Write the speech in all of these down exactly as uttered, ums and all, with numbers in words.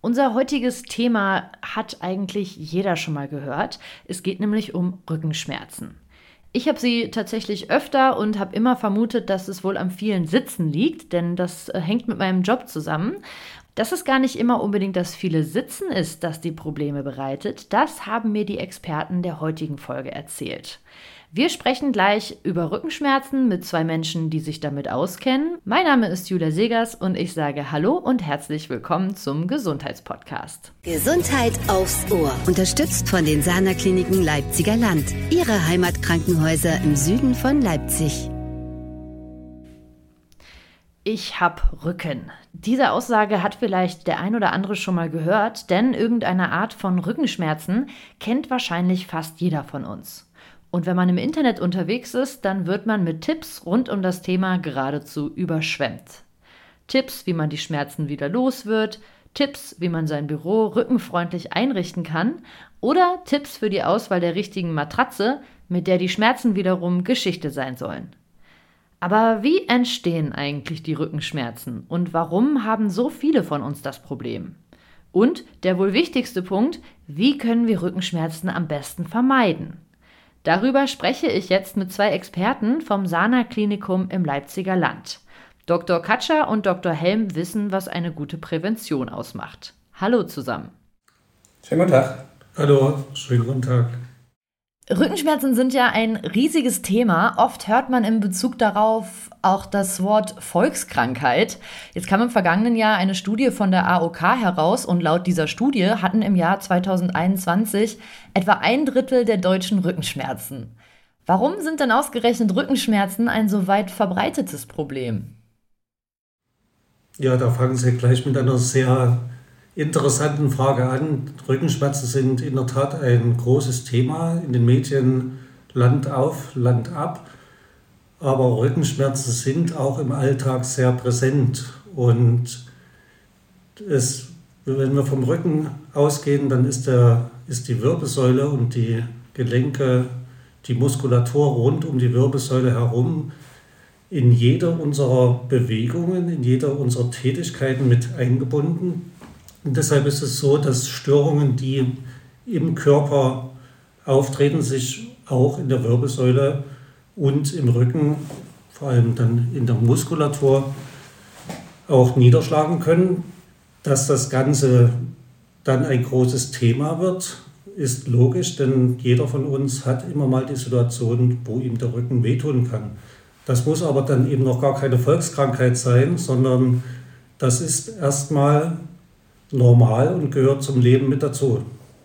Unser heutiges Thema hat eigentlich jeder schon mal gehört. Es geht nämlich um Rückenschmerzen. Ich habe sie tatsächlich öfter und habe immer vermutet, dass es wohl am vielen Sitzen liegt, denn das äh, hängt mit meinem Job zusammen. Dass es gar nicht immer unbedingt das viele Sitzen ist, das die Probleme bereitet, das haben mir die Experten der heutigen Folge erzählt. Wir sprechen gleich über Rückenschmerzen mit zwei Menschen, die sich damit auskennen. Mein Name ist Julia Segers und ich sage Hallo und herzlich willkommen zum Gesundheitspodcast. Gesundheit aufs Ohr. Unterstützt von den Sana Kliniken Leipziger Land. Ihre Heimatkrankenhäuser im Süden von Leipzig. Ich hab Rücken. Diese Aussage hat vielleicht der ein oder andere schon mal gehört, denn irgendeine Art von Rückenschmerzen kennt wahrscheinlich fast jeder von uns. Und wenn man im Internet unterwegs ist, dann wird man mit Tipps rund um das Thema geradezu überschwemmt. Tipps, wie man die Schmerzen wieder los wird, Tipps, wie man sein Büro rückenfreundlich einrichten kann oder Tipps für die Auswahl der richtigen Matratze, mit der die Schmerzen wiederum Geschichte sein sollen. Aber wie entstehen eigentlich die Rückenschmerzen und warum haben so viele von uns das Problem? Und der wohl wichtigste Punkt, wie können wir Rückenschmerzen am besten vermeiden? Darüber spreche ich jetzt mit zwei Experten vom Sana Klinikum im Leipziger Land. Doktor Katscher und Doktor Helm wissen, was eine gute Prävention ausmacht. Hallo zusammen. Schönen guten Tag. Hallo, schönen guten Tag. Rückenschmerzen sind ja ein riesiges Thema. Oft hört man in Bezug darauf auch das Wort Volkskrankheit. Jetzt kam im vergangenen Jahr eine Studie von der A O K heraus und laut dieser Studie hatten im Jahr zweitausendeinundzwanzig etwa ein Drittel der Deutschen Rückenschmerzen. Warum sind denn ausgerechnet Rückenschmerzen ein so weit verbreitetes Problem? Ja, da fangen Sie gleich mit einer sehr interessanten Frage an. Rückenschmerzen sind in der Tat ein großes Thema in den Medien Land auf, Land ab. Aber Rückenschmerzen sind auch im Alltag sehr präsent. Und es, wenn wir vom Rücken ausgehen, dann ist, der, ist die Wirbelsäule und die Gelenke, die Muskulatur rund um die Wirbelsäule herum in jeder unserer Bewegungen, in jeder unserer Tätigkeiten mit eingebunden. Und deshalb ist es so, dass Störungen, die im Körper auftreten, sich auch in der Wirbelsäule und im Rücken, vor allem dann in der Muskulatur, auch niederschlagen können. Dass das Ganze dann ein großes Thema wird, ist logisch, denn jeder von uns hat immer mal die Situation, wo ihm der Rücken wehtun kann. Das muss aber dann eben noch gar keine Volkskrankheit sein, sondern das ist erstmal normal und gehört zum Leben mit dazu.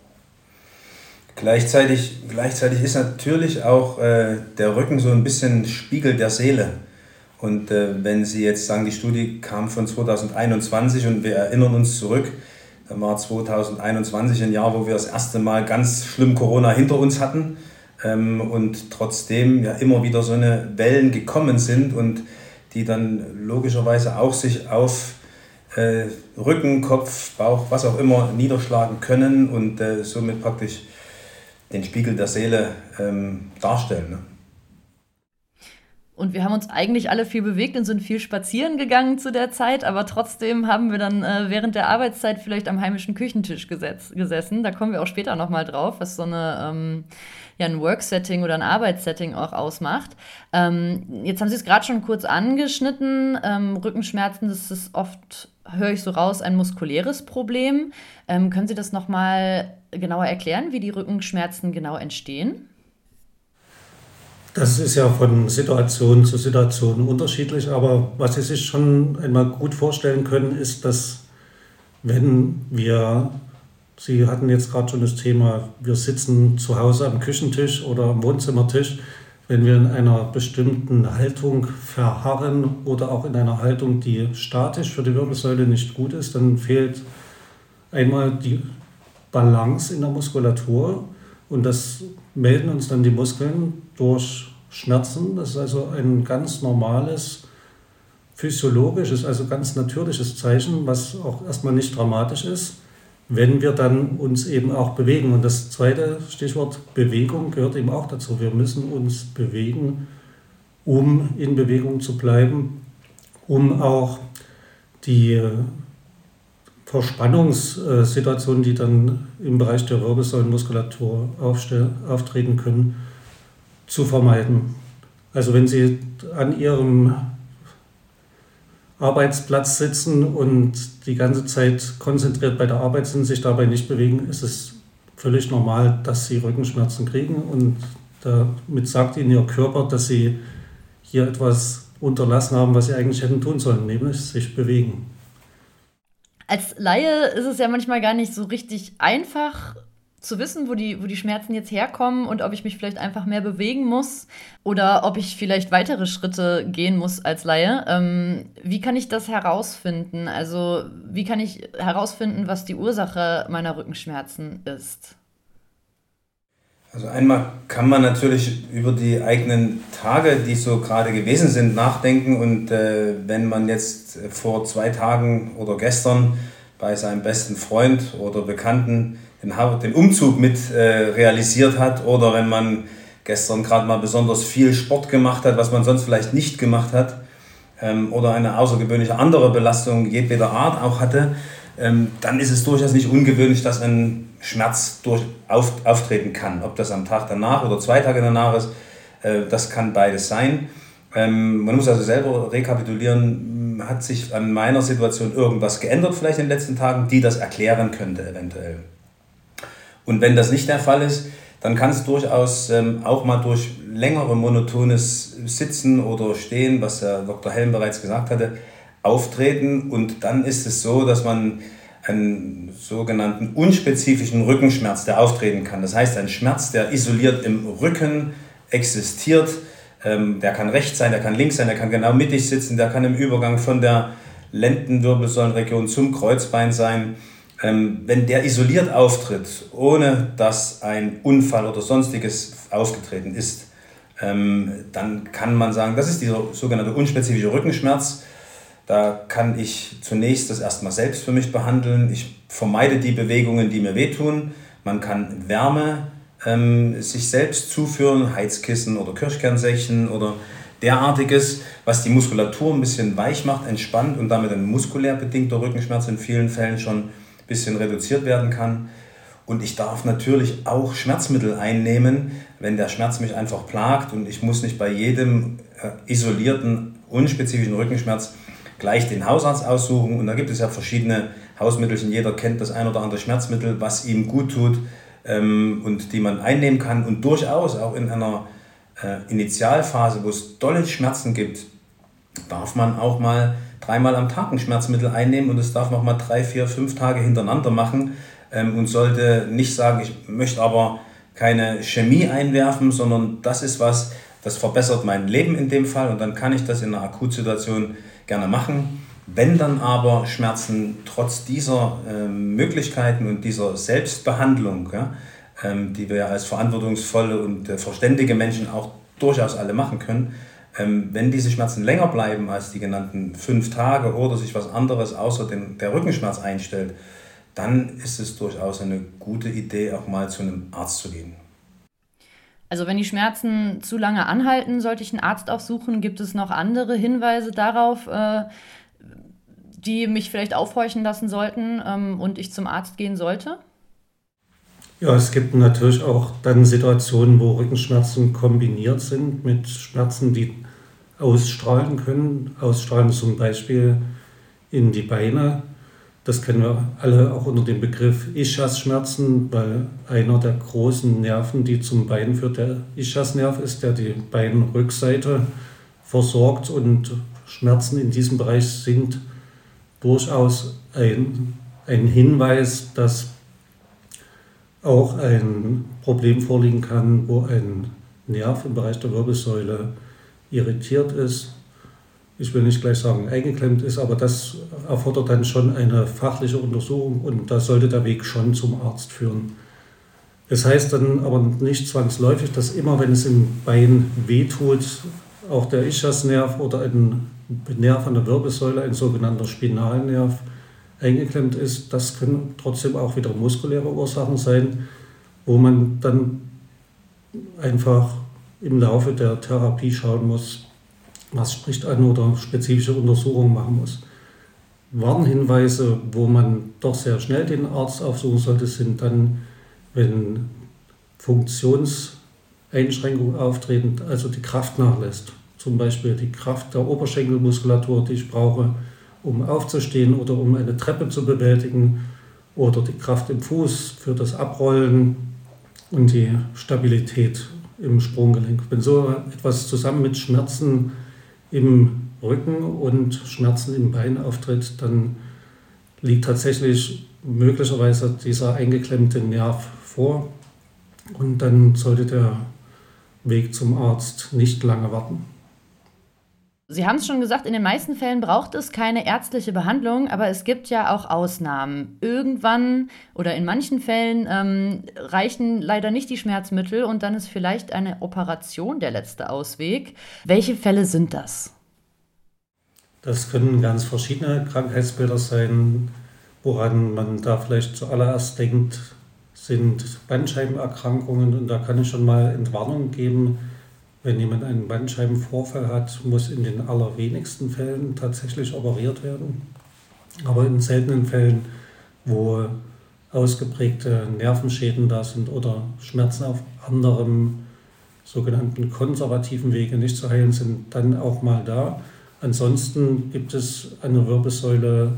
Gleichzeitig, gleichzeitig ist natürlich auch äh, der Rücken so ein bisschen Spiegel der Seele. Und äh, wenn Sie jetzt sagen, die Studie kam von zweitausendeinundzwanzig und wir erinnern uns zurück, dann war zweitausendeinundzwanzig ein Jahr, wo wir das erste Mal ganz schlimm Corona hinter uns hatten ähm, und trotzdem ja immer wieder so eine Wellen gekommen sind und die dann logischerweise auch sich auf Äh, Rücken, Kopf, Bauch, was auch immer niederschlagen können und äh, somit praktisch den Spiegel der Seele ähm, darstellen. Ne? Und wir haben uns eigentlich alle viel bewegt und sind viel spazieren gegangen zu der Zeit, aber trotzdem haben wir dann äh, während der Arbeitszeit vielleicht am heimischen Küchentisch gesetz- gesessen. Da kommen wir auch später nochmal drauf, was so eine, ähm, ja, ein Work-Setting oder ein Arbeitssetting auch ausmacht. Ähm, jetzt haben Sie es gerade schon kurz angeschnitten. Ähm, Rückenschmerzen, das ist oft, höre ich so raus, ein muskuläres Problem. Ähm, können Sie das nochmal genauer erklären, wie die Rückenschmerzen genau entstehen? Das ist ja von Situation zu Situation unterschiedlich, aber was Sie sich schon einmal gut vorstellen können, ist, dass wenn wir, Sie hatten jetzt gerade schon das Thema, wir sitzen zu Hause am Küchentisch oder am Wohnzimmertisch, wenn wir in einer bestimmten Haltung verharren oder auch in einer Haltung, die statisch für die Wirbelsäule nicht gut ist, dann fehlt einmal die Balance in der Muskulatur und das melden uns dann die Muskeln durch Schmerzen. Das ist also ein ganz normales, physiologisches, also ganz natürliches Zeichen, was auch erstmal nicht dramatisch ist, wenn wir dann uns eben auch bewegen. Und das zweite Stichwort Bewegung gehört eben auch dazu. Wir müssen uns bewegen, um in Bewegung zu bleiben, um auch die Verspannungssituationen, die dann im Bereich der Wirbelsäulenmuskulatur auftreten können, zu vermeiden. Also wenn Sie an Ihrem Arbeitsplatz sitzen und die ganze Zeit konzentriert bei der Arbeit sind, sich dabei nicht bewegen, ist es völlig normal, dass Sie Rückenschmerzen kriegen, und damit sagt Ihnen Ihr Körper, dass Sie hier etwas unterlassen haben, was Sie eigentlich hätten tun sollen, nämlich sich bewegen. Als Laie ist es ja manchmal gar nicht so richtig einfach zu wissen, wo die, wo die Schmerzen jetzt herkommen und ob ich mich vielleicht einfach mehr bewegen muss oder ob ich vielleicht weitere Schritte gehen muss als Laie. Ähm, wie kann ich das herausfinden? Also wie kann ich herausfinden, was die Ursache meiner Rückenschmerzen ist? Also einmal kann man natürlich über die eigenen Tage, die so gerade gewesen sind, nachdenken, und äh, wenn man jetzt vor zwei Tagen oder gestern bei seinem besten Freund oder Bekannten den, den Umzug mit äh, realisiert hat, oder wenn man gestern gerade mal besonders viel Sport gemacht hat, was man sonst vielleicht nicht gemacht hat, ähm, oder eine außergewöhnliche andere Belastung jedweder Art auch hatte, ähm, dann ist es durchaus nicht ungewöhnlich, dass ein Schmerz durch, auf, auftreten kann. Ob das am Tag danach oder zwei Tage danach ist, äh, das kann beides sein. Ähm, man muss also selber rekapitulieren, hat sich an meiner Situation irgendwas geändert vielleicht in den letzten Tagen, die das erklären könnte eventuell. Und wenn das nicht der Fall ist, dann kann es durchaus ähm, auch mal durch längere monotones Sitzen oder Stehen, was der Doktor Helm bereits gesagt hatte, auftreten. Und dann ist es so, dass man einen sogenannten unspezifischen Rückenschmerz, der auftreten kann. Das heißt, ein Schmerz, der isoliert im Rücken existiert. Ähm, der kann rechts sein, der kann links sein, der kann genau mittig sitzen, der kann im Übergang von der Lendenwirbelsäulenregion zum Kreuzbein sein. Ähm, wenn der isoliert auftritt, ohne dass ein Unfall oder sonstiges aufgetreten ist, ähm, dann kann man sagen, das ist dieser sogenannte unspezifische Rückenschmerz. Da kann ich zunächst das erstmal selbst für mich behandeln. Ich vermeide die Bewegungen, die mir wehtun. Man kann Wärme ähm, sich selbst zuführen, Heizkissen oder Kirschkernsäckchen oder derartiges, was die Muskulatur ein bisschen weich macht, entspannt und damit ein muskulär bedingter Rückenschmerz in vielen Fällen schon ein bisschen reduziert werden kann. Und ich darf natürlich auch Schmerzmittel einnehmen, wenn der Schmerz mich einfach plagt, und ich muss nicht bei jedem äh, isolierten, unspezifischen Rückenschmerz gleich den Hausarzt aussuchen. Und da gibt es ja verschiedene Hausmittelchen. Jeder kennt das ein oder andere Schmerzmittel, was ihm gut tut ähm, und die man einnehmen kann. Und durchaus auch in einer äh, Initialphase, wo es dolle Schmerzen gibt, darf man auch mal dreimal am Tag ein Schmerzmittel einnehmen, und das darf man auch mal drei, vier, fünf Tage hintereinander machen ähm, und sollte nicht sagen, ich möchte aber keine Chemie einwerfen, sondern das ist was, das verbessert mein Leben in dem Fall, und dann kann ich das in einer Akutsituation gerne machen. Wenn dann aber Schmerzen trotz dieser äh, Möglichkeiten und dieser Selbstbehandlung, ja, ähm, die wir ja als verantwortungsvolle und äh, verständige Menschen auch durchaus alle machen können, ähm, wenn diese Schmerzen länger bleiben als die genannten fünf Tage oder sich was anderes außer den, der Rückenschmerz einstellt, dann ist es durchaus eine gute Idee, auch mal zu einem Arzt zu gehen. Also wenn die Schmerzen zu lange anhalten, sollte ich einen Arzt aufsuchen. Gibt es noch andere Hinweise darauf, äh, die mich vielleicht aufhorchen lassen sollten ähm, und ich zum Arzt gehen sollte? Ja, es gibt natürlich auch dann Situationen, wo Rückenschmerzen kombiniert sind mit Schmerzen, die ausstrahlen können. Ausstrahlen zum Beispiel in die Beine. Das kennen wir alle auch unter dem Begriff Ischiasschmerzen, weil einer der großen Nerven, die zum Bein führt, der Ischiasnerv ist, der die Beinrückseite versorgt, und Schmerzen in diesem Bereich sind durchaus ein, ein Hinweis, dass auch ein Problem vorliegen kann, wo ein Nerv im Bereich der Wirbelsäule irritiert ist. Ich will nicht gleich sagen, eingeklemmt ist, aber das erfordert dann schon eine fachliche Untersuchung, und da sollte der Weg schon zum Arzt führen. Das heißt dann aber nicht zwangsläufig, dass immer, wenn es im Bein wehtut, auch der Ischiasnerv oder ein Nerv an der Wirbelsäule, ein sogenannter Spinalnerv, eingeklemmt ist. Das können trotzdem auch wieder muskuläre Ursachen sein, wo man dann einfach im Laufe der Therapie schauen muss, was spricht an, oder spezifische Untersuchungen machen muss. Warnhinweise, wo man doch sehr schnell den Arzt aufsuchen sollte, sind dann, wenn Funktionseinschränkungen auftreten, also die Kraft nachlässt. Zum Beispiel die Kraft der Oberschenkelmuskulatur, die ich brauche, um aufzustehen oder um eine Treppe zu bewältigen, oder die Kraft im Fuß für das Abrollen und die Stabilität im Sprunggelenk. Wenn so etwas zusammen mit Schmerzen im Rücken und Schmerzen im Bein auftritt, dann liegt tatsächlich möglicherweise dieser eingeklemmte Nerv vor und dann sollte der Weg zum Arzt nicht lange warten. Sie haben es schon gesagt, in den meisten Fällen braucht es keine ärztliche Behandlung, aber es gibt ja auch Ausnahmen. Irgendwann oder in manchen Fällen ähm, reichen leider nicht die Schmerzmittel und dann ist vielleicht eine Operation der letzte Ausweg. Welche Fälle sind das? Das können ganz verschiedene Krankheitsbilder sein. Woran man da vielleicht zuallererst denkt, sind Bandscheibenerkrankungen. Und da kann ich schon mal Entwarnung geben. Wenn jemand einen Bandscheibenvorfall hat, muss in den allerwenigsten Fällen tatsächlich operiert werden. Aber in seltenen Fällen, wo ausgeprägte Nervenschäden da sind oder Schmerzen auf anderem sogenannten konservativen Wege nicht zu heilen sind, dann auch mal da. Ansonsten gibt es an der Wirbelsäule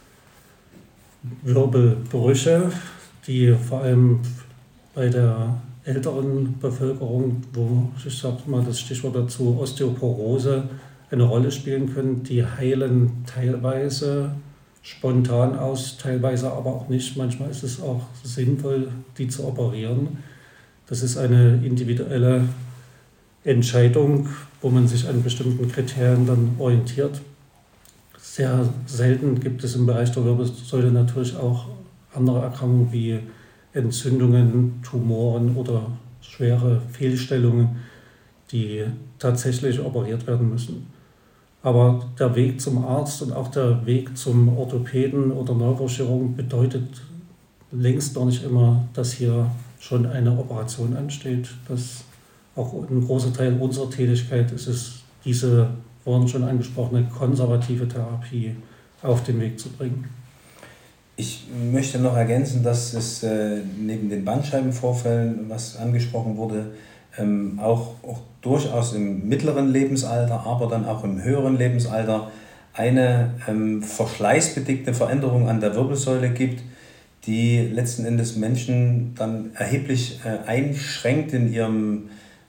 Wirbelbrüche, die vor allem bei der älteren Bevölkerung, wo ich sage mal das Stichwort dazu Osteoporose eine Rolle spielen können. Die heilen teilweise spontan aus, teilweise aber auch nicht. Manchmal ist es auch sinnvoll, die zu operieren. Das ist eine individuelle Entscheidung, wo man sich an bestimmten Kriterien dann orientiert. Sehr selten gibt es im Bereich der Wirbelsäule natürlich auch andere Erkrankungen wie Entzündungen, Tumoren oder schwere Fehlstellungen, die tatsächlich operiert werden müssen. Aber der Weg zum Arzt und auch der Weg zum Orthopäden oder Neurochirurgen bedeutet längst noch nicht immer, dass hier schon eine Operation ansteht. Das auch ein großer Teil unserer Tätigkeit ist es, diese vorhin schon angesprochene konservative Therapie auf den Weg zu bringen. Ich möchte noch ergänzen, dass es äh, neben den Bandscheibenvorfällen, was angesprochen wurde, ähm, auch, auch durchaus im mittleren Lebensalter, aber dann auch im höheren Lebensalter eine ähm, verschleißbedingte Veränderung an der Wirbelsäule gibt, die letzten Endes Menschen dann erheblich äh, einschränkt in ihrem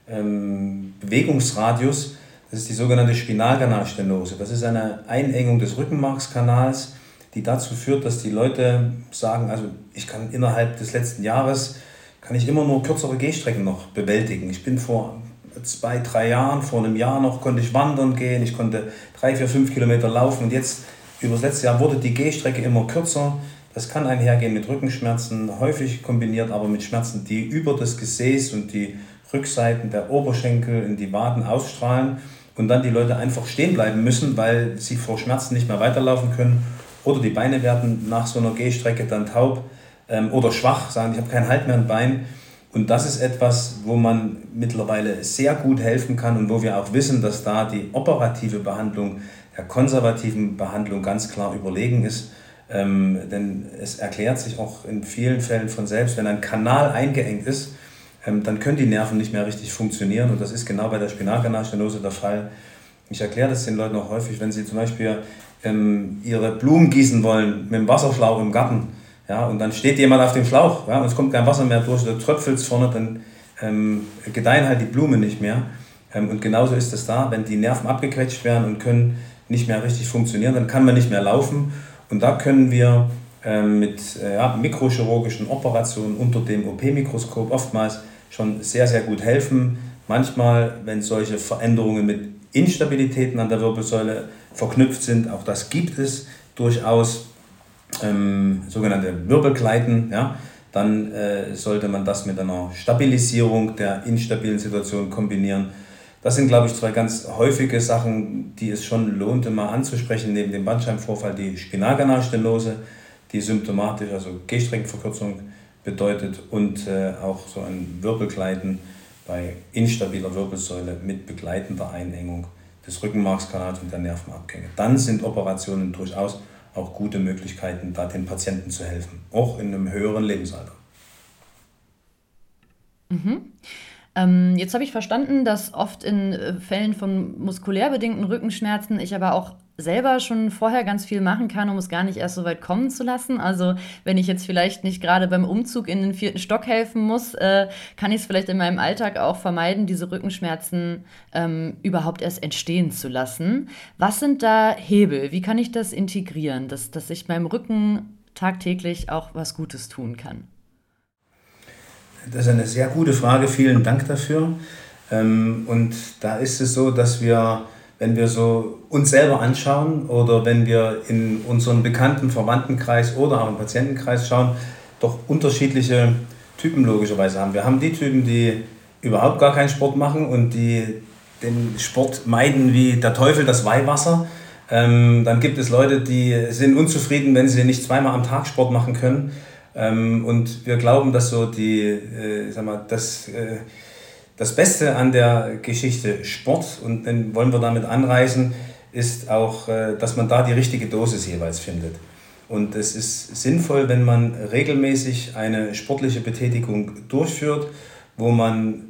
ähm, Bewegungsradius. Das ist die sogenannte Spinalkanalstenose. Das ist eine Einengung des Rückenmarkskanals, die dazu führt, dass die Leute sagen, also ich kann innerhalb des letzten Jahres, kann ich immer nur kürzere Gehstrecken noch bewältigen. Ich bin vor zwei, drei Jahren, vor einem Jahr noch, konnte ich wandern gehen, ich konnte drei, vier, fünf Kilometer laufen und jetzt, über das letzte Jahr, wurde die Gehstrecke immer kürzer. Das kann einhergehen mit Rückenschmerzen, häufig kombiniert aber mit Schmerzen, die über das Gesäß und die Rückseiten der Oberschenkel in die Waden ausstrahlen und dann die Leute einfach stehen bleiben müssen, weil sie vor Schmerzen nicht mehr weiterlaufen können. Oder die Beine werden nach so einer Gehstrecke dann taub ähm, oder schwach, sagen, ich habe keinen Halt mehr im Bein. Und das ist etwas, wo man mittlerweile sehr gut helfen kann und wo wir auch wissen, dass da die operative Behandlung der konservativen Behandlung ganz klar überlegen ist. Ähm, denn es erklärt sich auch in vielen Fällen von selbst, wenn ein Kanal eingeengt ist, ähm, dann können die Nerven nicht mehr richtig funktionieren. Und das ist genau bei der Spinalkanalstenose der Fall. Ich erkläre das den Leuten auch häufig, wenn sie zum Beispiel ähm, ihre Blumen gießen wollen mit dem Wasserschlauch im Garten. Ja, und dann steht jemand auf dem Schlauch, ja, und es kommt kein Wasser mehr durch, da tröpfelt es vorne, dann ähm, gedeihen halt die Blumen nicht mehr. Ähm, und genauso ist es da, wenn die Nerven abgequetscht werden und können nicht mehr richtig funktionieren, dann kann man nicht mehr laufen. Und da können wir ähm, mit äh, ja, mikrochirurgischen Operationen unter dem O P-Mikroskop oftmals schon sehr, sehr gut helfen. Manchmal, wenn solche Veränderungen mit Instabilitäten an der Wirbelsäule verknüpft sind, auch das gibt es durchaus, ähm, sogenannte Wirbelgleiten, ja, dann äh, sollte man das mit einer Stabilisierung der instabilen Situation kombinieren. Das sind, glaube ich, zwei ganz häufige Sachen, die es schon lohnt, mal anzusprechen, neben dem Bandscheibenvorfall die Spinalkanalstenose, die symptomatisch, also Gehstreckenverkürzung bedeutet, und äh, auch so ein Wirbelgleiten bei instabiler Wirbelsäule mit begleitender Einengung des Rückenmarkskanals und der Nervenabgänge. Dann sind Operationen durchaus auch gute Möglichkeiten, da den Patienten zu helfen, auch in einem höheren Lebensalter. Mhm. Ähm, jetzt habe ich verstanden, dass oft in äh, Fällen von muskulär bedingten Rückenschmerzen ich aber auch selber schon vorher ganz viel machen kann, um es gar nicht erst so weit kommen zu lassen. Also wenn ich jetzt vielleicht nicht gerade beim Umzug in den vierten Stock helfen muss, äh, kann ich es vielleicht in meinem Alltag auch vermeiden, diese Rückenschmerzen ähm, überhaupt erst entstehen zu lassen. Was sind da Hebel? Wie kann ich das integrieren, dass, dass ich meinem Rücken tagtäglich auch was Gutes tun kann? Das ist eine sehr gute Frage, vielen Dank dafür. Und da ist es so, dass wir, wenn wir so uns selber anschauen oder wenn wir in unseren bekannten Verwandtenkreis oder auch im Patientenkreis schauen, doch unterschiedliche Typen logischerweise haben. Wir haben die Typen, die überhaupt gar keinen Sport machen und die den Sport meiden wie der Teufel das Weihwasser. Dann gibt es Leute, die sind unzufrieden, wenn sie nicht zweimal am Tag Sport machen können. Ähm, und wir glauben, dass so die, äh, sag mal, das, äh, das Beste an der Geschichte Sport, und dann wollen wir damit anreißen, ist auch, äh, dass man da die richtige Dosis jeweils findet. Und es ist sinnvoll, wenn man regelmäßig eine sportliche Betätigung durchführt, wo man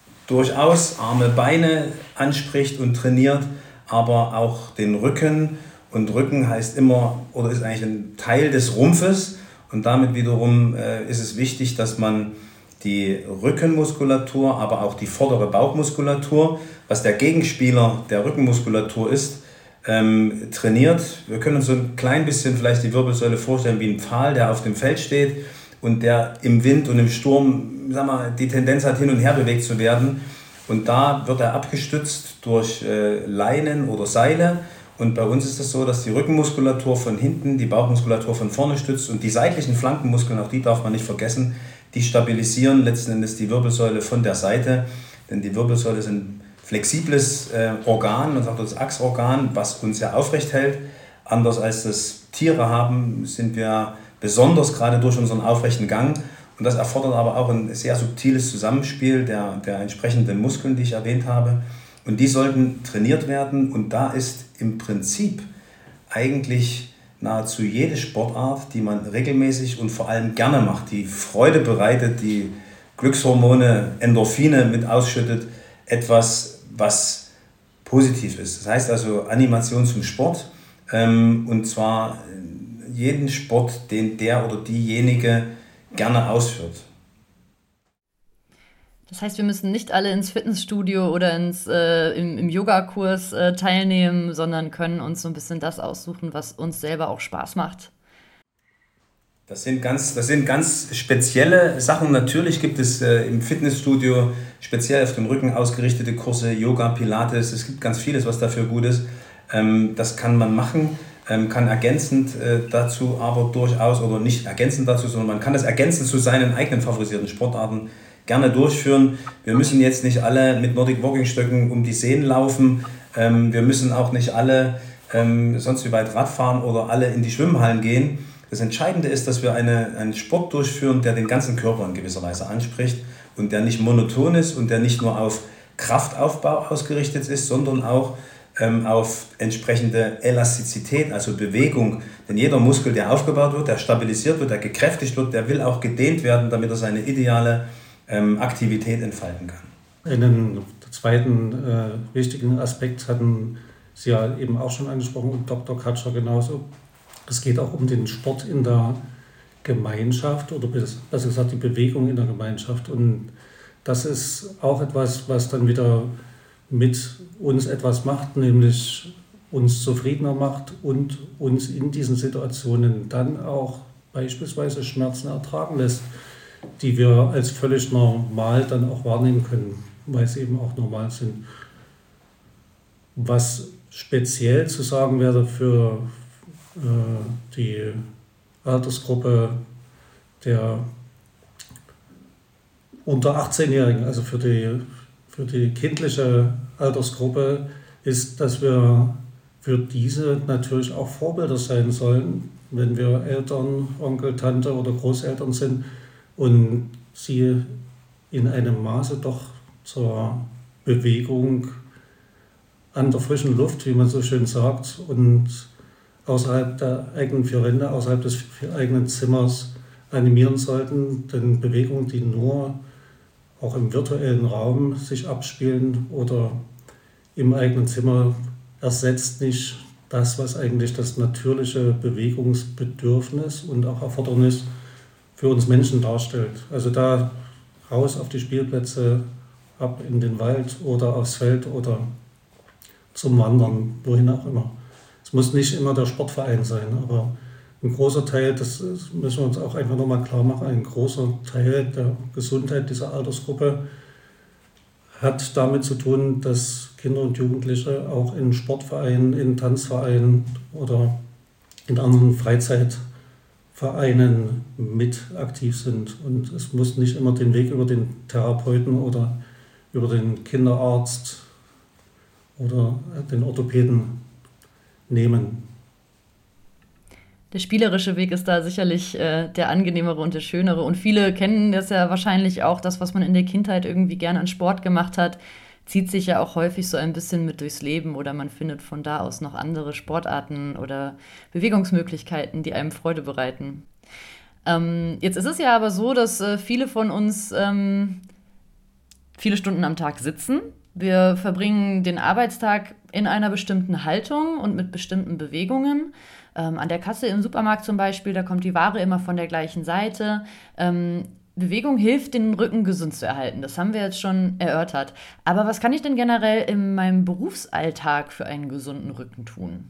durchaus Arme, Beine anspricht und trainiert, aber auch den Rücken. Und Rücken heißt immer, oder ist eigentlich ein Teil des Rumpfes. Und damit wiederum äh, ist es wichtig, dass man die Rückenmuskulatur, aber auch die vordere Bauchmuskulatur, was der Gegenspieler der Rückenmuskulatur ist, ähm, trainiert. Wir können uns so ein klein bisschen vielleicht die Wirbelsäule vorstellen wie ein Pfahl, der auf dem Feld steht und der im Wind und im Sturm, sag mal, die Tendenz hat, hin und her bewegt zu werden. Und da wird er abgestützt durch äh, Leinen oder Seile. Und bei uns ist es so, dass die Rückenmuskulatur von hinten, die Bauchmuskulatur von vorne stützt und die seitlichen Flankenmuskeln, auch die darf man nicht vergessen, die stabilisieren letzten Endes die Wirbelsäule von der Seite. Denn die Wirbelsäule ist ein flexibles äh, Organ, man sagt das Achsorgan, was uns ja aufrecht hält. Anders als das Tiere haben, sind wir besonders gerade durch unseren aufrechten Gang. Und das erfordert aber auch ein sehr subtiles Zusammenspiel der, der entsprechenden Muskeln, die ich erwähnt habe. Und die sollten trainiert werden. Und da ist im Prinzip eigentlich nahezu jede Sportart, die man regelmäßig und vor allem gerne macht, die Freude bereitet, die Glückshormone, Endorphine mit ausschüttet, etwas, was positiv ist. Das heißt also Animation zum Sport, ähm, und zwar jeden Sport, den der oder diejenige gerne ausführt. Das heißt, wir müssen nicht alle ins Fitnessstudio oder ins, äh, im, im Yogakurs äh, teilnehmen, sondern können uns so ein bisschen das aussuchen, was uns selber auch Spaß macht. Das sind ganz, das sind ganz spezielle Sachen. Natürlich gibt es äh, im Fitnessstudio speziell auf den Rücken ausgerichtete Kurse, Yoga, Pilates. Es gibt ganz vieles, was dafür gut ist. Ähm, das kann man machen, ähm, kann ergänzend äh, dazu aber durchaus, oder nicht ergänzend dazu, sondern man kann das ergänzend zu seinen eigenen favorisierten Sportarten gerne durchführen. Wir müssen jetzt nicht alle mit Nordic Walking Stöcken um die Seen laufen. Ähm, wir müssen auch nicht alle ähm, sonst wie weit Radfahren oder alle in die Schwimmhallen gehen. Das Entscheidende ist, dass wir eine, einen Sport durchführen, der den ganzen Körper in gewisser Weise anspricht und der nicht monoton ist und der nicht nur auf Kraftaufbau ausgerichtet ist, sondern auch ähm, auf entsprechende Elastizität, also Bewegung. Denn jeder Muskel, der aufgebaut wird, der stabilisiert wird, der gekräftigt wird, der will auch gedehnt werden, damit er seine ideale ähm, Aktivität entfalten kann. Einen zweiten äh, wichtigen Aspekt hatten Sie ja eben auch schon angesprochen und Doktor Katscher genauso. Es geht auch um den Sport in der Gemeinschaft oder besser gesagt die Bewegung in der Gemeinschaft. Und das ist auch etwas, was dann wieder mit uns etwas macht, nämlich uns zufriedener macht und uns in diesen Situationen dann auch beispielsweise Schmerzen ertragen lässt, die wir als völlig normal dann auch wahrnehmen können, weil sie eben auch normal sind. Was speziell zu sagen wäre für die Altersgruppe der unter achtzehnjährigen, also für die, für die kindliche Altersgruppe, ist, dass wir für diese natürlich auch Vorbilder sein sollen, wenn wir Eltern, Onkel, Tante oder Großeltern sind und sie in einem Maße doch zur Bewegung an der frischen Luft, wie man so schön sagt, und außerhalb der eigenen vier Wände, außerhalb des eigenen Zimmers animieren sollten. Denn Bewegungen, die nur auch im virtuellen Raum sich abspielen oder im eigenen Zimmer, ersetzt nicht das, was eigentlich das natürliche Bewegungsbedürfnis und auch Erfordernis für uns Menschen darstellt. Also da raus auf die Spielplätze, ab in den Wald oder aufs Feld oder zum Wandern, wohin auch immer. Es muss nicht immer der Sportverein sein, aber ein großer Teil, das müssen wir uns auch einfach nochmal klar machen, ein großer Teil der Gesundheit dieser Altersgruppe hat damit zu tun, dass Kinder und Jugendliche auch in Sportvereinen, in Tanzvereinen oder in anderen Freizeitvereinen mit aktiv sind. Und es muss nicht immer den Weg über den Therapeuten oder über den Kinderarzt oder den Orthopäden nehmen. Der spielerische Weg ist da sicherlich äh, der angenehmere und der schönere. Und viele kennen das ja wahrscheinlich auch, das, was man in der Kindheit irgendwie gerne an Sport gemacht hat, zieht sich ja auch häufig so ein bisschen mit durchs Leben oder man findet von da aus noch andere Sportarten oder Bewegungsmöglichkeiten, die einem Freude bereiten. Ähm, jetzt ist es ja aber so, dass äh, viele von uns ähm, viele Stunden am Tag sitzen. Wir verbringen den Arbeitstag in einer bestimmten Haltung und mit bestimmten Bewegungen. Ähm, an der Kasse im Supermarkt zum Beispiel, da kommt die Ware immer von der gleichen Seite. Ähm, Bewegung hilft, den Rücken gesund zu erhalten. Das haben wir jetzt schon erörtert. Aber was kann ich denn generell in meinem Berufsalltag für einen gesunden Rücken tun?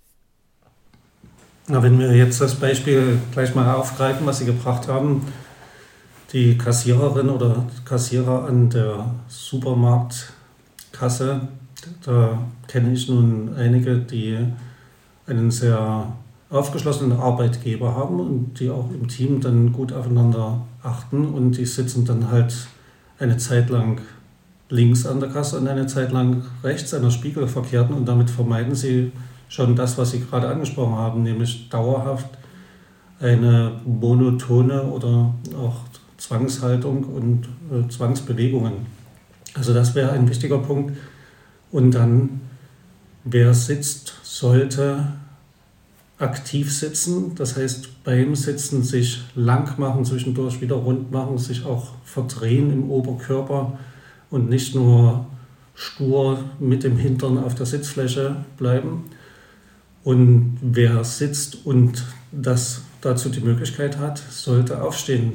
Na, wenn wir jetzt das Beispiel gleich mal aufgreifen, was Sie gebracht haben, die Kassiererin oder Kassierer an der Supermarktkasse, da kenne ich nun einige, die einen sehr aufgeschlossenen Arbeitgeber haben und die auch im Team dann gut aufeinander achten und die sitzen dann halt eine Zeit lang links an der Kasse und eine Zeit lang rechts an der Spiegelverkehrten und damit vermeiden sie schon das, was Sie gerade angesprochen haben, nämlich dauerhaft eine monotone oder auch Zwangshaltung und äh, Zwangsbewegungen. Also das wäre ein wichtiger Punkt. Und dann, wer sitzt, sollte aktiv sitzen, das heißt beim Sitzen sich lang machen, zwischendurch wieder rund machen, sich auch verdrehen im Oberkörper und nicht nur stur mit dem Hintern auf der Sitzfläche bleiben. Und wer sitzt und das dazu die Möglichkeit hat, sollte aufstehen.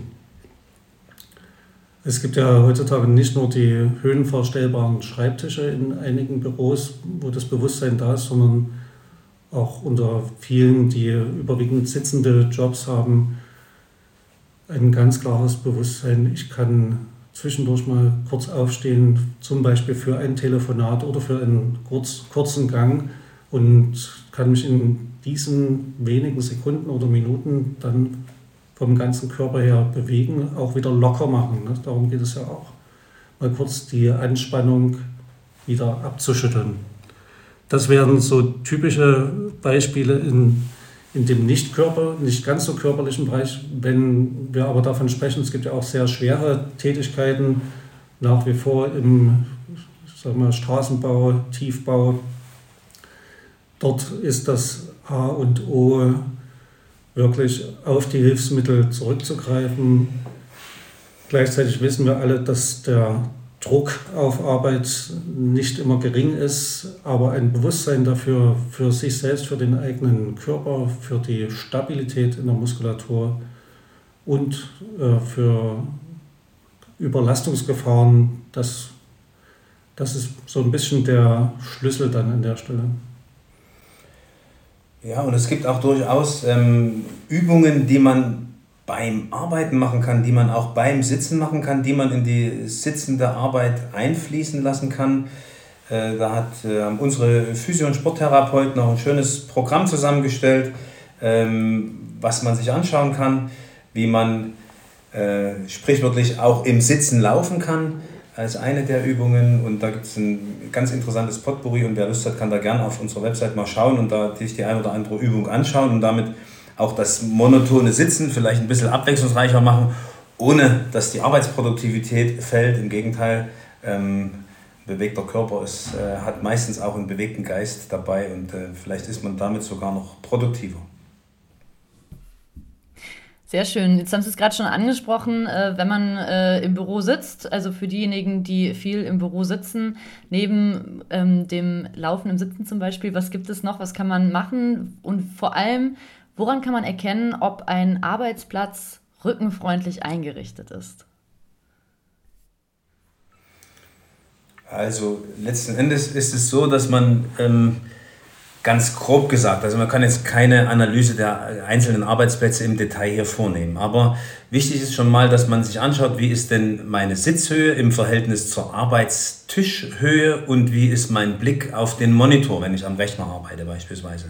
Es gibt ja heutzutage nicht nur die höhenverstellbaren Schreibtische in einigen Büros, wo das Bewusstsein da ist, sondern auch unter vielen, die überwiegend sitzende Jobs haben, ein ganz klares Bewusstsein. Ich kann zwischendurch mal kurz aufstehen, zum Beispiel für ein Telefonat oder für einen kurz, kurzen Gang und kann mich in diesen wenigen Sekunden oder Minuten dann vom ganzen Körper her bewegen, auch wieder locker machen. Ne? Darum geht es ja auch. Mal kurz die Anspannung wieder abzuschütteln. Das wären so typische Beispiele in, in dem nicht Körper, nicht ganz so körperlichen Bereich. Wenn wir aber davon sprechen, es gibt ja auch sehr schwere Tätigkeiten, nach wie vor im sagen wir, Straßenbau, Tiefbau. Dort ist das A und O, wirklich auf die Hilfsmittel zurückzugreifen. Gleichzeitig wissen wir alle, dass der Druck auf Arbeit nicht immer gering ist, aber ein Bewusstsein dafür, für sich selbst, für den eigenen Körper, für die Stabilität in der Muskulatur und äh, für Überlastungsgefahren, das, das ist so ein bisschen der Schlüssel dann an der Stelle. Ja, und es gibt auch durchaus ähm, Übungen, die man beim Arbeiten machen kann, die man auch beim Sitzen machen kann, die man in die sitzende Arbeit einfließen lassen kann. Äh, da hat äh, unsere Physio- und Sporttherapeuten noch ein schönes Programm zusammengestellt, ähm, was man sich anschauen kann, wie man äh, sprichwörtlich auch im Sitzen laufen kann, als eine der Übungen. Und da gibt es ein ganz interessantes Potpourri und wer Lust hat, kann da gerne auf unserer Website mal schauen und da sich die eine oder andere Übung anschauen und damit auch das monotone Sitzen vielleicht ein bisschen abwechslungsreicher machen, ohne dass die Arbeitsproduktivität fällt. Im Gegenteil, ähm, Ein bewegter Körper ist, äh, hat meistens auch einen bewegten Geist dabei und äh, vielleicht ist man damit sogar noch produktiver. Sehr schön. Jetzt haben Sie es gerade schon angesprochen, äh, wenn man äh, im Büro sitzt, also für diejenigen, die viel im Büro sitzen, neben ähm, dem Laufen im Sitzen zum Beispiel, was gibt es noch, was kann man machen und vor allem, woran kann man erkennen, ob ein Arbeitsplatz rückenfreundlich eingerichtet ist? Also letzten Endes ist es so, dass man ähm, ganz grob gesagt, also man kann jetzt keine Analyse der einzelnen Arbeitsplätze im Detail hier vornehmen, aber wichtig ist schon mal, dass man sich anschaut, wie ist denn meine Sitzhöhe im Verhältnis zur Arbeitstischhöhe und wie ist mein Blick auf den Monitor, wenn ich am Rechner arbeite beispielsweise.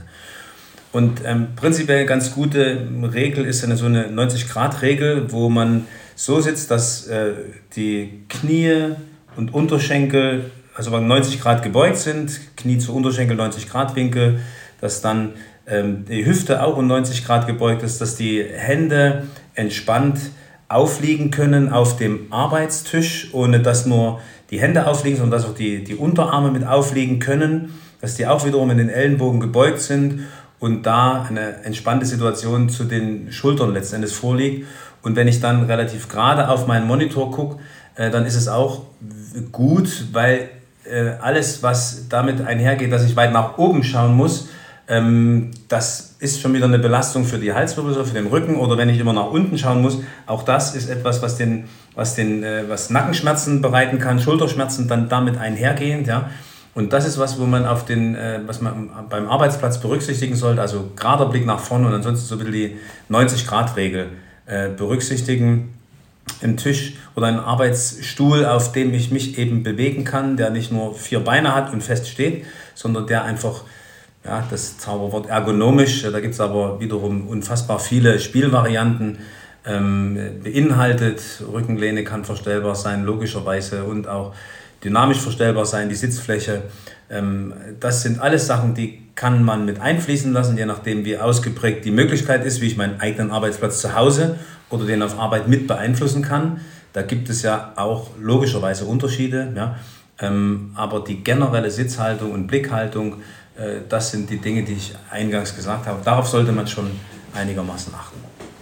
Und ähm, prinzipiell eine ganz gute Regel ist eine so eine neunzig-Grad-Regel, wo man so sitzt, dass äh, die Knie und Unterschenkel also neunzig Grad gebeugt sind, Knie zu Unterschenkel neunzig Grad Winkel, dass dann ähm, die Hüfte auch um neunzig Grad gebeugt ist, dass die Hände entspannt aufliegen können auf dem Arbeitstisch, ohne dass nur die Hände aufliegen, sondern dass auch die, die Unterarme mit aufliegen können, dass die auch wiederum in den Ellenbogen gebeugt sind und da eine entspannte Situation zu den Schultern letztendlich vorliegt. Und wenn ich dann relativ gerade auf meinen Monitor gucke, äh, dann ist es auch gut, weil äh, alles, was damit einhergeht, dass ich weit nach oben schauen muss, ähm, das ist schon wieder eine Belastung für die Halswirbelsäule, für den Rücken, oder wenn ich immer nach unten schauen muss, auch das ist etwas, was den, was den, äh, was Nackenschmerzen bereiten kann, Schulterschmerzen dann damit einhergehend, ja. Und das ist was, wo man auf den, äh, was man beim Arbeitsplatz berücksichtigen sollte, also gerader Blick nach vorne und ansonsten so ein bisschen die neunzig Grad Regel äh, berücksichtigen. Ein Tisch oder ein Arbeitsstuhl, auf dem ich mich eben bewegen kann, der nicht nur vier Beine hat und fest steht, sondern der einfach, ja, das Zauberwort ergonomisch, da gibt es aber wiederum unfassbar viele Spielvarianten, ähm, beinhaltet. Rückenlehne kann verstellbar sein, logischerweise, und auch dynamisch verstellbar sein, die Sitzfläche. Ähm, das sind alles Sachen, die kann man mit einfließen lassen, je nachdem wie ausgeprägt die Möglichkeit ist, wie ich meinen eigenen Arbeitsplatz zu Hause oder den auf Arbeit mit beeinflussen kann. Da gibt es ja auch logischerweise Unterschiede, ja. Ähm, aber die generelle Sitzhaltung und Blickhaltung, äh, das sind die Dinge, die ich eingangs gesagt habe. Darauf sollte man schon einigermaßen achten.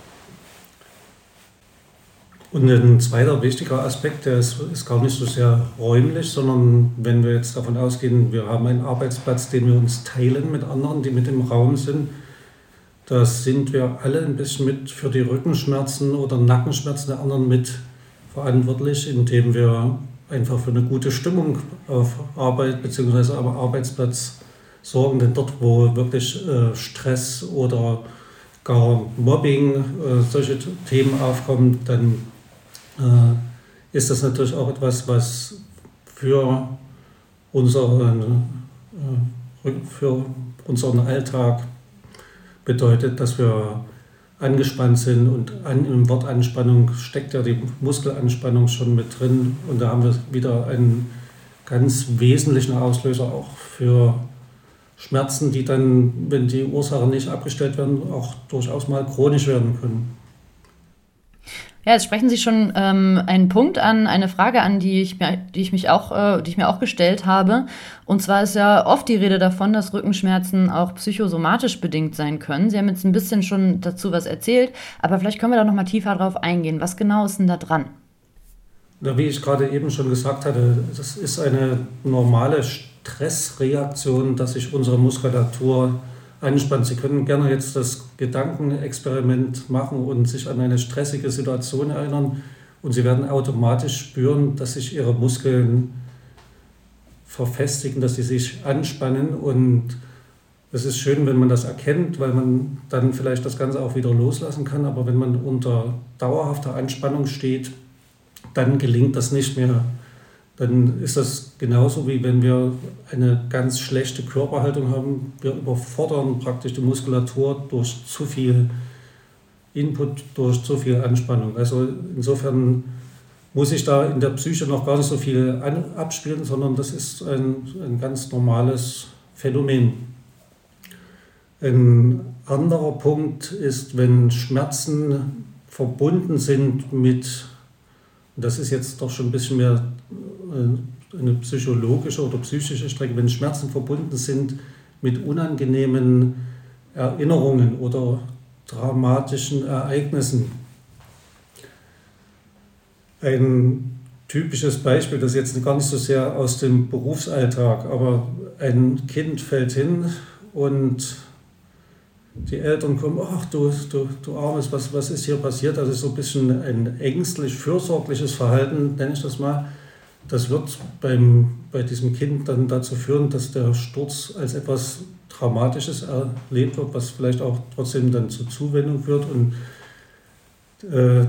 Und ein zweiter wichtiger Aspekt, der ist, ist gar nicht so sehr räumlich, sondern wenn wir jetzt davon ausgehen, wir haben einen Arbeitsplatz, den wir uns teilen mit anderen, die mit im Raum sind, da sind wir alle ein bisschen mit für die Rückenschmerzen oder Nackenschmerzen der anderen mit verantwortlich, indem wir einfach für eine gute Stimmung auf Arbeit bzw. am Arbeitsplatz sorgen. Denn dort, wo wirklich äh, Stress oder gar Mobbing, äh, solche Themen aufkommen, dann äh, ist das natürlich auch etwas, was für, unseren, äh, für unseren Alltag bedeutet, dass wir angespannt sind, und an, im Wort Anspannung steckt ja die Muskelanspannung schon mit drin, und da haben wir wieder einen ganz wesentlichen Auslöser auch für Schmerzen, die dann, wenn die Ursachen nicht abgestellt werden, auch durchaus mal chronisch werden können. Ja, jetzt sprechen Sie schon ähm, einen Punkt an, eine Frage an, die ich mir, die ich mich auch, äh, die ich mir auch gestellt habe. Und zwar ist ja oft die Rede davon, dass Rückenschmerzen auch psychosomatisch bedingt sein können. Sie haben jetzt ein bisschen schon dazu was erzählt, aber vielleicht können wir da noch mal tiefer drauf eingehen. Was genau ist denn da dran? Ja, wie ich gerade eben schon gesagt hatte, das ist eine normale Stressreaktion, dass sich unsere Muskulatur anspannt. Sie können gerne jetzt das Gedankenexperiment machen und sich an eine stressige Situation erinnern, und Sie werden automatisch spüren, dass sich Ihre Muskeln verfestigen, dass sie sich anspannen, und es ist schön, wenn man das erkennt, weil man dann vielleicht das Ganze auch wieder loslassen kann, aber wenn man unter dauerhafter Anspannung steht, dann gelingt das nicht mehr. Dann ist das genauso, wie wenn wir eine ganz schlechte Körperhaltung haben. Wir überfordern praktisch die Muskulatur durch zu viel Input, durch zu viel Anspannung. Also insofern muss ich da in der Psyche noch gar nicht so viel an, abspielen, sondern das ist ein, ein ganz normales Phänomen. Ein anderer Punkt ist, wenn Schmerzen verbunden sind mit, das ist jetzt doch schon ein bisschen mehr eine psychologische oder psychische Strecke, wenn Schmerzen verbunden sind mit unangenehmen Erinnerungen oder dramatischen Ereignissen. Ein typisches Beispiel, das ist jetzt gar nicht so sehr aus dem Berufsalltag, aber ein Kind fällt hin und die Eltern kommen, ach du, du, du Armes, was, was ist hier passiert? Also so ein bisschen ein ängstlich, fürsorgliches Verhalten, nenne ich das mal. Das wird beim, bei diesem Kind dann dazu führen, dass der Sturz als etwas Traumatisches erlebt wird, was vielleicht auch trotzdem dann zur Zuwendung führt. Und äh,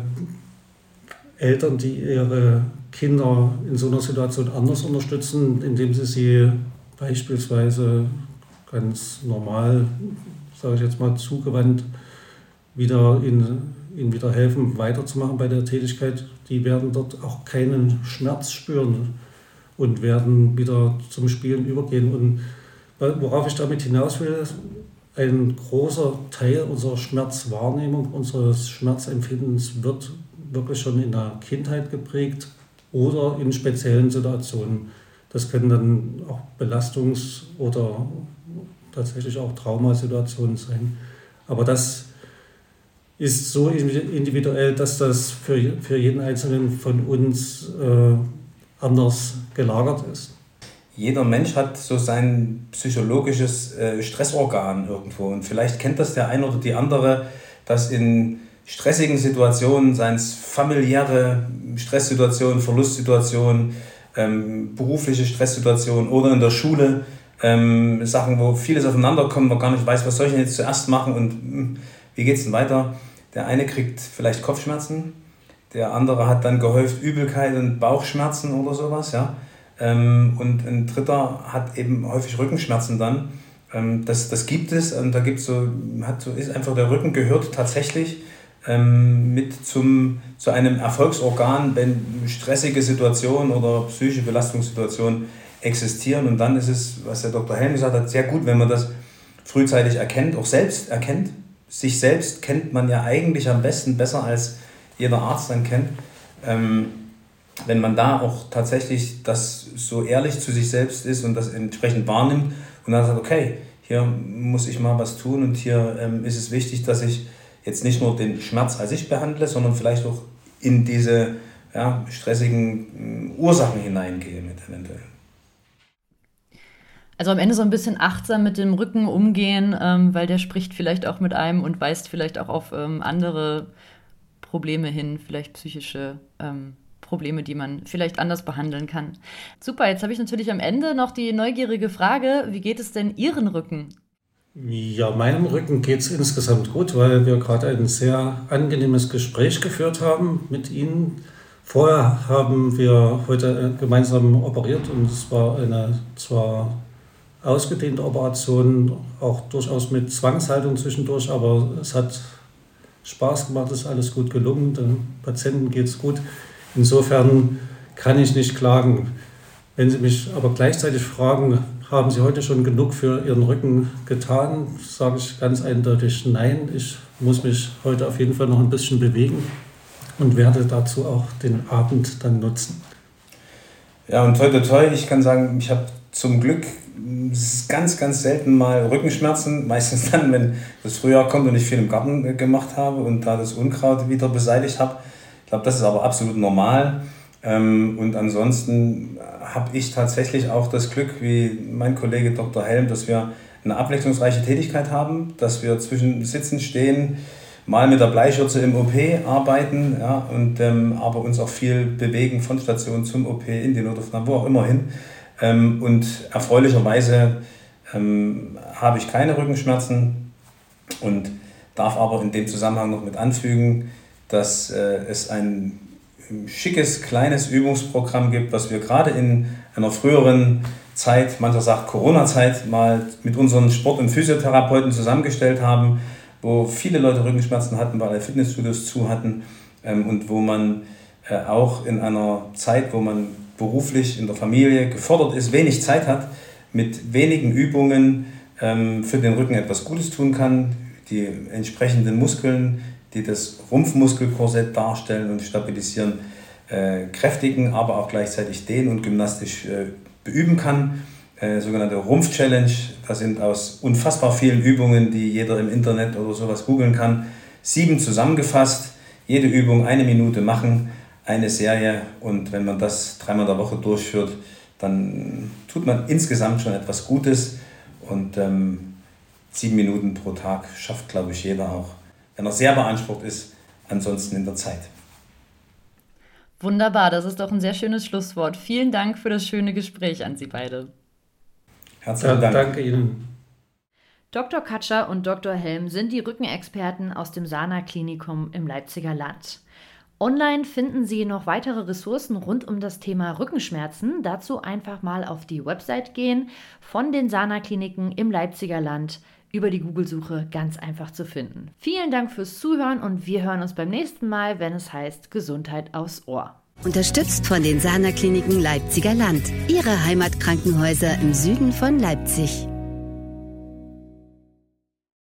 Eltern, die ihre Kinder in so einer Situation anders unterstützen, indem sie sie beispielsweise ganz normal, sage ich jetzt mal, zugewandt wieder ihnen, ihnen wieder helfen, weiterzumachen bei der Tätigkeit, die werden dort auch keinen Schmerz spüren und werden wieder zum Spielen übergehen. Und worauf ich damit hinaus will, ein großer Teil unserer Schmerzwahrnehmung, unseres Schmerzempfindens wird wirklich schon in der Kindheit geprägt oder in speziellen Situationen. Das können dann auch Belastungs- oder tatsächlich auch Traumasituationen sein. Aber das ist so individuell, dass das für, für jeden Einzelnen von uns äh, anders gelagert ist. Jeder Mensch hat so sein psychologisches äh, Stressorgan irgendwo. Und vielleicht kennt das der eine oder die andere, dass in stressigen Situationen, seien es familiäre Stresssituationen, Verlustsituationen, ähm, berufliche Stresssituationen oder in der Schule, ähm, Sachen, wo vieles aufeinander kommt, man gar nicht weiß, was soll ich denn jetzt zuerst machen und mh, wie geht es denn weiter. Der eine kriegt vielleicht Kopfschmerzen, der andere hat dann gehäuft Übelkeit und Bauchschmerzen oder sowas, ja. Ähm, und ein dritter hat eben häufig Rückenschmerzen dann. Ähm, das, das gibt es und da gibt's so, hat so, ist einfach der Rücken gehört tatsächlich ähm, mit zum, zu einem Erfolgsorgan, wenn stressige Situationen oder psychische Belastungssituationen existieren. Und dann ist es, was der Doktor Helm gesagt hat, sehr gut, wenn man das frühzeitig erkennt, auch selbst erkennt. Sich selbst kennt man ja eigentlich am besten, besser als jeder Arzt dann kennt. Ähm, wenn man da auch tatsächlich das so ehrlich zu sich selbst ist und das entsprechend wahrnimmt und dann sagt, okay, hier muss ich mal was tun und hier ähm, ist es wichtig, dass ich jetzt nicht nur den Schmerz als ich behandle, sondern vielleicht auch in diese ja, stressigen äh, Ursachen hineingehe mit eventuell. Also am Ende so ein bisschen achtsam mit dem Rücken umgehen, ähm, weil der spricht vielleicht auch mit einem und weist vielleicht auch auf ähm, andere Probleme hin, vielleicht psychische ähm, Probleme, die man vielleicht anders behandeln kann. Super, jetzt habe ich natürlich am Ende noch die neugierige Frage, wie geht es denn Ihren Rücken? Ja, meinem Rücken geht es insgesamt gut, weil wir gerade ein sehr angenehmes Gespräch geführt haben mit Ihnen. Vorher haben wir heute gemeinsam operiert und es war eine zwar ausgedehnte Operation, auch durchaus mit Zwangshaltung zwischendurch, aber es hat Spaß gemacht, es ist alles gut gelungen, den Patienten geht es gut. Insofern kann ich nicht klagen. Wenn Sie mich aber gleichzeitig fragen, haben Sie heute schon genug für Ihren Rücken getan, sage ich ganz eindeutig nein. Ich muss mich heute auf jeden Fall noch ein bisschen bewegen und werde dazu auch den Abend dann nutzen. Ja, und toi toi toi, ich kann sagen, ich habe zum Glück ganz, ganz selten mal Rückenschmerzen, meistens dann, wenn das Frühjahr kommt und ich viel im Garten gemacht habe und da das Unkraut wieder beseitigt habe. Ich glaube, das ist aber absolut normal. Und ansonsten habe ich tatsächlich auch das Glück, wie mein Kollege Doktor Helm, dass wir eine abwechslungsreiche Tätigkeit haben, dass wir zwischen Sitzen, Stehen, mal mit der Bleischürze im O P arbeiten, ja, und, ähm, aber uns auch viel bewegen von Station zum O P, in die Notaufnahme, wo auch immer hin. Ähm, und erfreulicherweise ähm, habe ich keine Rückenschmerzen und darf aber in dem Zusammenhang noch mit anfügen, dass äh, es ein schickes, kleines Übungsprogramm gibt, was wir gerade in einer früheren Zeit, mancher sagt Corona-Zeit, mal mit unseren Sport- und Physiotherapeuten zusammengestellt haben, wo viele Leute Rückenschmerzen hatten, weil alle Fitnessstudios zu hatten ähm, und wo man äh, auch in einer Zeit, wo man beruflich in der Familie gefordert ist, wenig Zeit hat, mit wenigen Übungen ähm, für den Rücken etwas Gutes tun kann, die entsprechenden Muskeln, die das Rumpfmuskelkorsett darstellen und stabilisieren, äh, kräftigen, aber auch gleichzeitig dehnen und gymnastisch äh, beüben kann. Äh, sogenannte Rumpf-Challenge. Das sind aus unfassbar vielen Übungen, die jeder im Internet oder sowas googeln kann, sieben zusammengefasst. Jede Übung eine Minute machen, eine Serie, und wenn man das dreimal in der Woche durchführt, dann tut man insgesamt schon etwas Gutes, und ähm, sieben Minuten pro Tag schafft, glaube ich, jeder auch, wenn er sehr beansprucht ist, ansonsten in der Zeit. Wunderbar, das ist doch ein sehr schönes Schlusswort. Vielen Dank für das schöne Gespräch an Sie beide. Herzlichen Dank. Danke Ihnen. Doktor Katscher und Doktor Helm sind die Rückenexperten aus dem Sana Klinikum im Leipziger Land. Online finden Sie noch weitere Ressourcen rund um das Thema Rückenschmerzen. Dazu einfach mal auf die Website gehen von den Sana Kliniken im Leipziger Land, über die Google-Suche ganz einfach zu finden. Vielen Dank fürs Zuhören und wir hören uns beim nächsten Mal, wenn es heißt Gesundheit aufs Ohr. Unterstützt von den Sana Kliniken Leipziger Land. Ihre Heimatkrankenhäuser im Süden von Leipzig.